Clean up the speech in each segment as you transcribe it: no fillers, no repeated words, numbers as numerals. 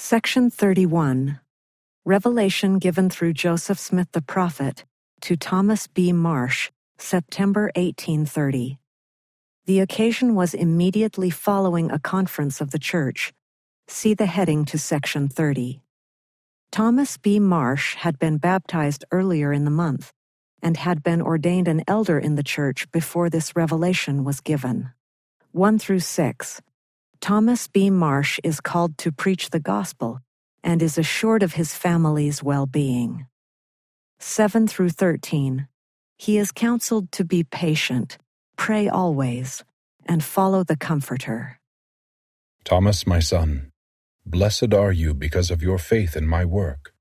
Section 31. Revelation given through Joseph Smith the prophet to Thomas B. Marsh, September 1830. The occasion was immediately following a conference of the church. See the heading to Section 30. Thomas B. Marsh had been baptized earlier in the month and had been ordained an elder in the church before this revelation was given. 1 through 6. Thomas B. Marsh is called to preach the gospel and is assured of his family's well-being. 7 through 13. He is counseled to be patient, pray always, and follow the Comforter. Thomas, my son, blessed are you because of your faith in my work.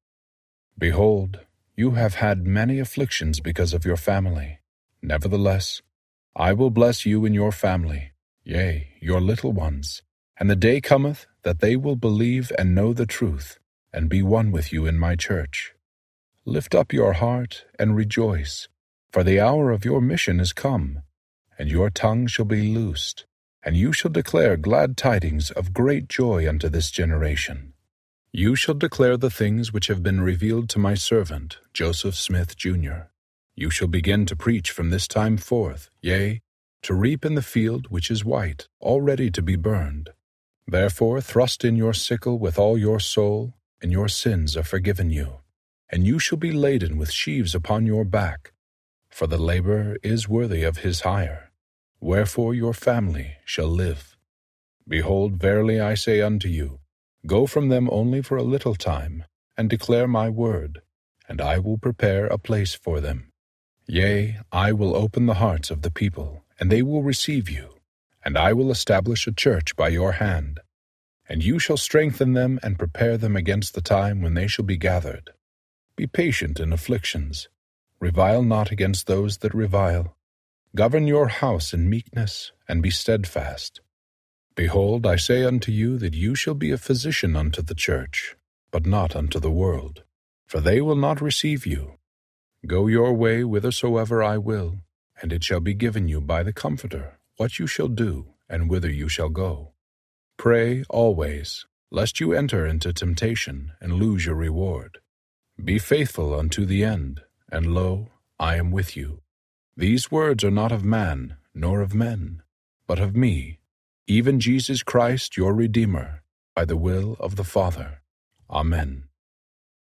Behold, you have had many afflictions because of your family. Nevertheless, I will bless you and your family, yea, your little ones. And the day cometh that they will believe and know the truth, and be one with you in my church. Lift up your heart and rejoice, for the hour of your mission is come, and your tongue shall be loosed, and you shall declare glad tidings of great joy unto this generation. You shall declare the things which have been revealed to my servant, Joseph Smith, Jr. You shall begin to preach from this time forth, yea, to reap in the field which is white, already to be burned. Therefore thrust in your sickle with all your soul, and your sins are forgiven you. And you shall be laden with sheaves upon your back, for the laborer is worthy of his hire. Wherefore your family shall live. Behold, verily I say unto you, go from them only for a little time, and declare my word, and I will prepare a place for them. Yea, I will open the hearts of the people, and they will receive you. And I will establish a church by your hand, and you shall strengthen them and prepare them against the time when they shall be gathered. Be patient in afflictions. Revile not against those that revile. Govern your house in meekness, and be steadfast. Behold, I say unto you that you shall be a physician unto the church, but not unto the world, for they will not receive you. Go your way whithersoever I will, and it shall be given you by the Comforter what you shall do, and whither you shall go. Pray always, lest you enter into temptation, and lose your reward. Be faithful unto the end, and lo, I am with you. These words are not of man, nor of men, but of me, even Jesus Christ your Redeemer, by the will of the Father. Amen.